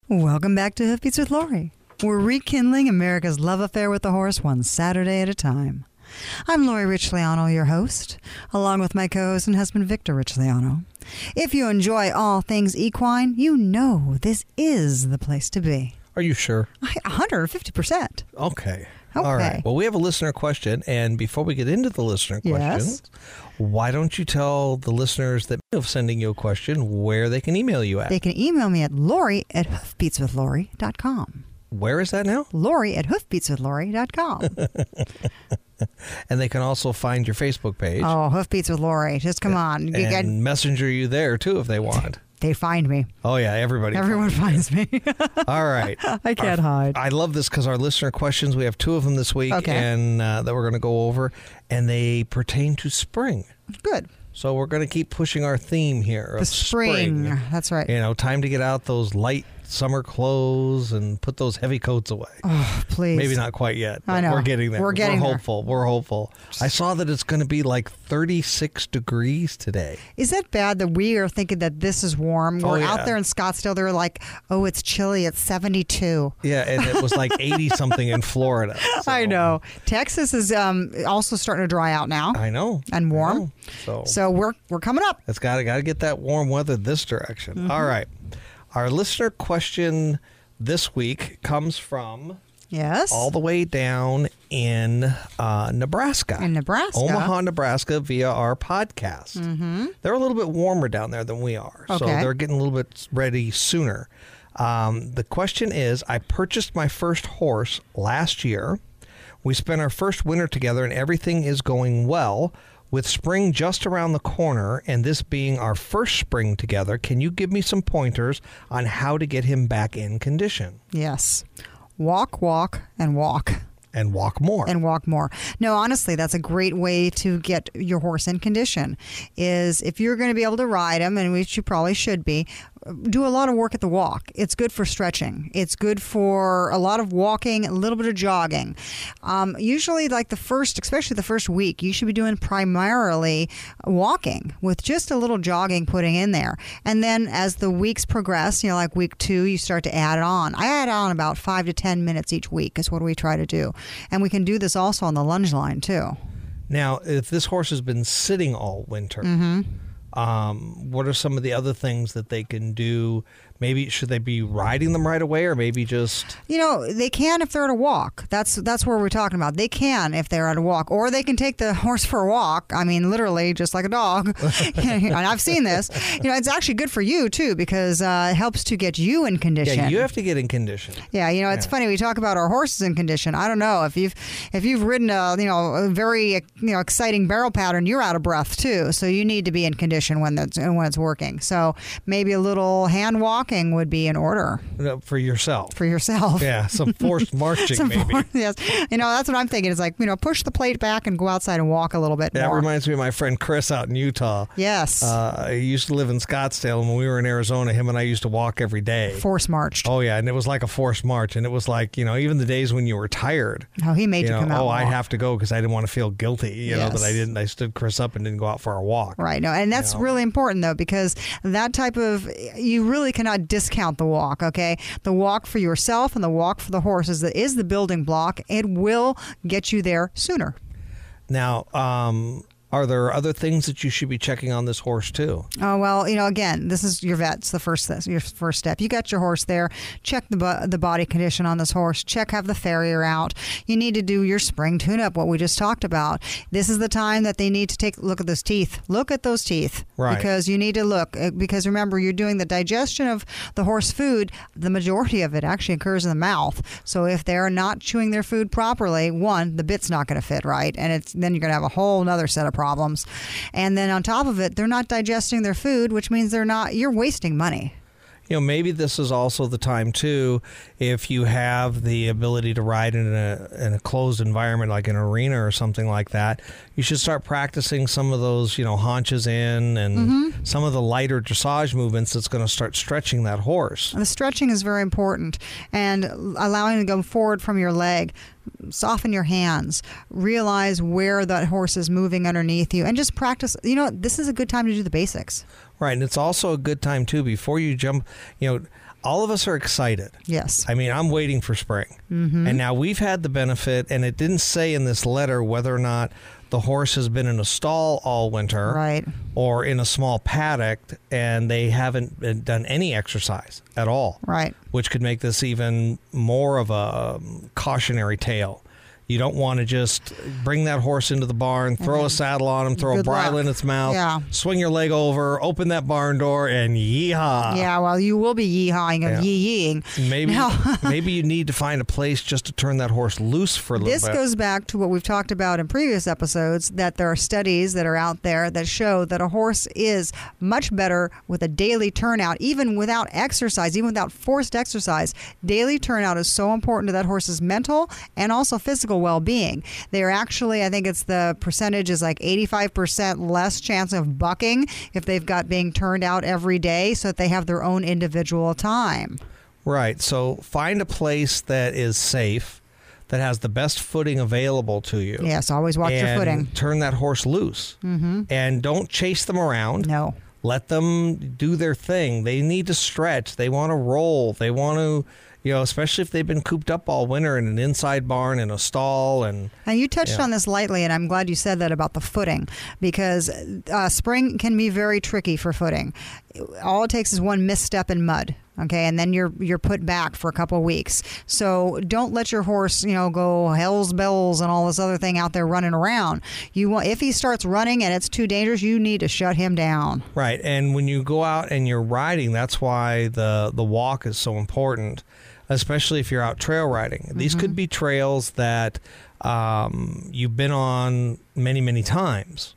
Welcome back to Hoofbeats with Lori. We're rekindling America's love affair with the horse one Saturday at a time. I'm Lori Richliano, your host, along with my co-host and husband Victor Richliano. If you enjoy all things equine, you know this is the place to be. Are you sure? 150%. Okay. All right. Well, we have a listener question, and before we get into the listener questions, why don't you tell the listeners that are sending you a question where they can email you at? They can email me at Lori@hoofbeatswithlori.com. Where is that now? Lori@hoofbeatswithlori.com. And they can also find your Facebook page. Oh, Hoofbeats with Lori. Just come on. And messenger you there, too, if they want. They find me. Oh, yeah, Everyone finds me. All right. I can't hide. I love this because our listener questions, we have two of them this week and that we're going to go over, and they pertain to spring. Good. So we're going to keep pushing our theme here of the spring. That's right. You know, time to get out those light summer clothes and put those heavy coats away. Oh, please. Maybe not quite yet. I know. We're getting there. We're hopeful. We're hopeful. I saw that it's going to be like 36 degrees today. Is that bad that we are thinking that this is warm? We're out there in Scottsdale. They're like, oh, it's chilly. It's 72. Yeah, and it was like 80-something in Florida. So. I know. Texas is also starting to dry out now. I know. And warm. So we're coming up. It's got to get that warm weather this direction. Mm-hmm. All right. Our listener question this week comes from all the way down in Nebraska. In Nebraska. Omaha, Nebraska, via our podcast. Mm-hmm. They're a little bit warmer down there than we are. So they're getting a little bit ready sooner. The question is, I purchased my first horse last year. We spent our first winter together and everything is going well. With spring just around the corner and this being our first spring together, can you give me some pointers on how to get him back in condition? Yes. Walk, and walk. And walk more. No, honestly, that's a great way to get your horse in condition, is if you're going to be able to ride him, and which you probably should be, do a lot of work at the walk. It's good for stretching. It's good for a lot of walking, a little bit of jogging. Usually, like especially the first week, you should be doing primarily walking with just a little jogging putting in there. And then as the weeks progress, like week 2, you start to add it on. I add on about 5 to 10 minutes each week is what we try to do. And we can do this also on the lunge line, too. Now, if this horse has been sitting all winter, what are some of the other things that they can do? Maybe should they be riding them right away, or maybe just... they can if they're at a walk. That's where we're talking about. They can if they're at a walk, or they can take the horse for a walk. I mean, literally, just like a dog. And I've seen this. It's actually good for you too, because it helps to get you in condition. Yeah, you have to get in condition. Yeah, it's funny. We talk about our horses in condition. I don't know if you've ridden a very exciting barrel pattern. You're out of breath too, so you need to be in condition when it's working. So maybe a little hand walk would be in order. For yourself. Yeah, some forced marching maybe. Yes. That's what I'm thinking. It's like, push the plate back and go outside and walk a little bit more. That reminds me of my friend Chris out in Utah. Yes. He used to live in Scottsdale, and when we were in Arizona, him and I used to walk every day. Forced marched. Oh, yeah, and it was like a forced march, and it was like, even the days when you were tired. Oh, he made you come out and walk. I have to go because I didn't want to feel guilty, that I stood Chris up and didn't go out for a walk. Right. No, and that's really important, though, because that type of, you really cannot discount the walk, okay? The walk for yourself and the walk for the horse is the building block. It will get you there sooner. Now, are there other things that you should be checking on this horse too? Oh, well, again, this is your vet's your first step. You got your horse there. Check the body condition on this horse. Have the farrier out. You need to do your spring tune-up, what we just talked about. This is the time that they need to look at those teeth. Look at those teeth. Right. Because you need to look. Because remember, you're doing the digestion of the horse food. The majority of it actually occurs in the mouth. So if they're not chewing their food properly, one, the bit's not going to fit right. And then you're going to have a whole other set of problems. And then on top of it, they're not digesting their food, which means you're wasting money. Maybe this is also the time, too, if you have the ability to ride in a closed environment like an arena or something like that, you should start practicing some of those, haunches in and some of the lighter dressage movements that's going to start stretching that horse. The stretching is very important, and allowing to go forward from your leg. Soften your hands, realize where that horse is moving underneath you, and just practice. This is a good time to do the basics. Right, and it's also a good time, too, before you jump, all of us are excited. Yes. I mean, I'm waiting for spring. And now we've had the benefit, and it didn't say in this letter whether or not the horse has been in a stall all winter, right, or in a small paddock, and they haven't done any exercise at all, right, which could make this even more of a cautionary tale. You don't want to just bring that horse into the barn, throw a saddle on him, throw a bridle in its mouth, swing your leg over, open that barn door, and yeehaw. Yeah, well, you will be yeehawing and yee-yeeing. Maybe you need to find a place just to turn that horse loose for a little bit. This goes back to what we've talked about in previous episodes, that there are studies that are out there that show that a horse is much better with a daily turnout, even without exercise, even without forced exercise. Daily turnout is so important to that horse's mental and also physical well-being. They're actually, I think it's the percentage is like 85% less chance of bucking if they've got being turned out every day, so that they have their own individual time. Right. So find a place that is safe, that has the best footing available to you. Yes, always watch your footing. Turn that horse loose. And don't chase them around. No. Let them do their thing. They need to stretch. They want to roll. They want to, especially if they've been cooped up all winter in an inside barn, in a stall. And you touched on this lightly, and I'm glad you said that about the footing, because spring can be very tricky for footing. All it takes is one misstep in mud. Okay, and then you're put back for a couple of weeks. So don't let your horse, go hell's bells and all this other thing out there running around. If he starts running and it's too dangerous, you need to shut him down. Right, and when you go out and you're riding, that's why the walk is so important, especially if you're out trail riding. These could be trails that you've been on many, many times,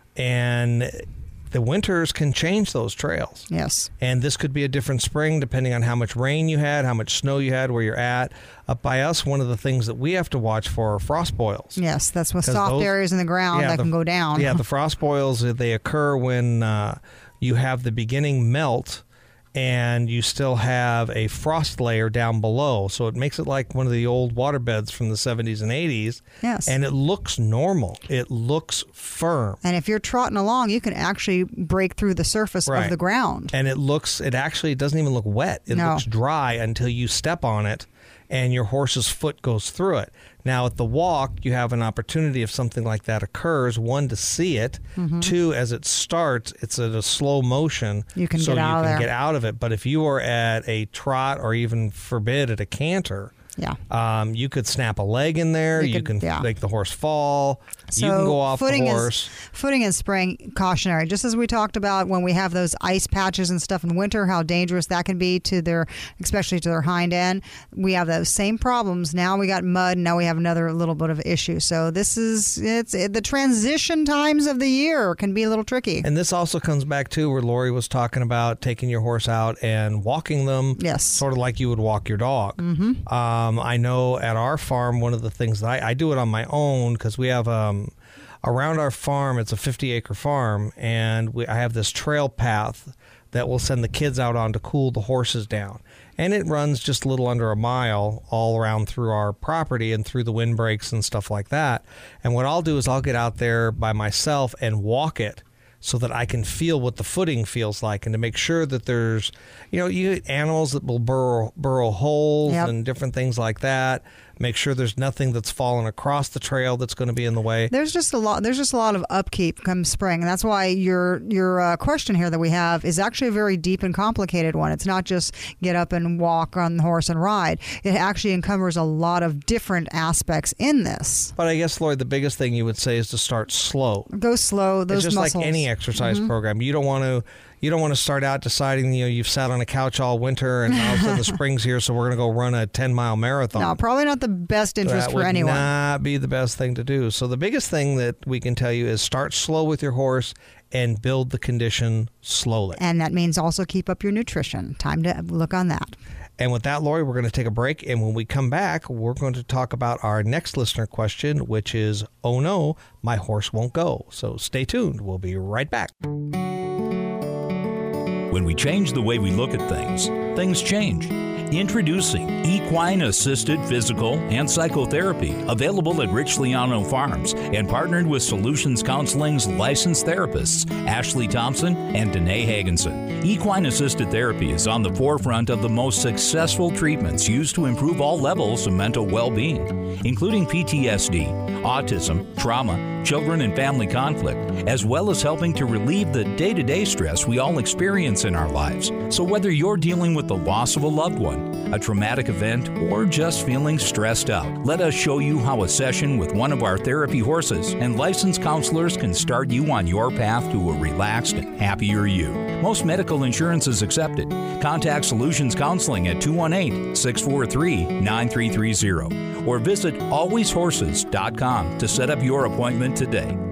and the winters can change those trails. Yes. And this could be a different spring depending on how much rain you had, how much snow you had, where you're at. Up by us, one of the things that we have to watch for are frost boils. Yes, that's with soft areas in the ground that can go down. Yeah, the frost boils, they occur when you have the beginning melt and you still have a frost layer down below. So it makes it like one of the old water beds from the 70s and 80s. Yes. And it looks normal. It looks firm. And if you're trotting along, you can actually break through the surface of the ground. And it actually doesn't even look wet. It looks dry until you step on it and your horse's foot goes through it. Now, at the walk, you have an opportunity if something like that occurs, one, to see it, two, as it starts, it's at a slow motion, you can get out of it. But if you are at a trot or even forbid at a canter, you could snap a leg in there. You can make the horse fall. So you can go off the horse. Footing in spring, cautionary. Just as we talked about when we have those ice patches and stuff in winter, how dangerous that can be especially to their hind end. We have those same problems. Now we got mud, and now we have another little bit of issue. So the transition times of the year can be a little tricky. And this also comes back to where Lori was talking about taking your horse out and walking them. Yes. Sort of like you would walk your dog. I know at our farm, one of the things that I do it on my own, because we have around our farm, it's a 50-acre farm, and I have this trail path that will send the kids out on to cool the horses down. And it runs just a little under a mile all around through our property and through the windbreaks and stuff like that. And what I'll do is I'll get out there by myself and walk it, so that I can feel what the footing feels like, and to make sure that there's, you get animals that will burrow holes and different things like that. Make sure there's nothing that's fallen across the trail that's going to be in the way. There's just a lot of upkeep come spring, and that's why your question here that we have is actually a very deep and complicated one. It's not just get up and walk on the horse and ride. It actually encumbers a lot of different aspects in this. But I guess, Lloyd, the biggest thing you would say is to start slow. Go slow. Those it's just muscles. Like any exercise program. You don't want to start out deciding, you've sat on a couch all winter and all of a sudden the spring's here, so we're going to go run a 10-mile marathon. No, probably not the best interest for anyone. That would not be the best thing to do. So the biggest thing that we can tell you is start slow with your horse and build the condition slowly. And that means also keep up your nutrition. Time to look on that. And with that, Lori, we're going to take a break. And when we come back, we're going to talk about our next listener question, which is, oh no, my horse won't go. So stay tuned. We'll be right back. When we change the way we look at things, things change. Introducing Equine Assisted Physical and Psychotherapy, available at Rich Liano Farms and partnered with Solutions Counseling's licensed therapists, Ashley Thompson and Danae Hagenson. Equine Assisted Therapy is on the forefront of the most successful treatments used to improve all levels of mental well-being, including PTSD, autism, trauma, children and family conflict, as well as helping to relieve the day-to-day stress we all experience in our lives. So whether you're dealing with the loss of a loved one, a traumatic event, or just feeling stressed out, let us show you how a session with one of our therapy horses and licensed counselors can start you on your path to a relaxed and happier you. Most medical insurance is accepted. Contact Solutions Counseling at 218-643-9330 or visit alwayshorses.com to set up your appointment today.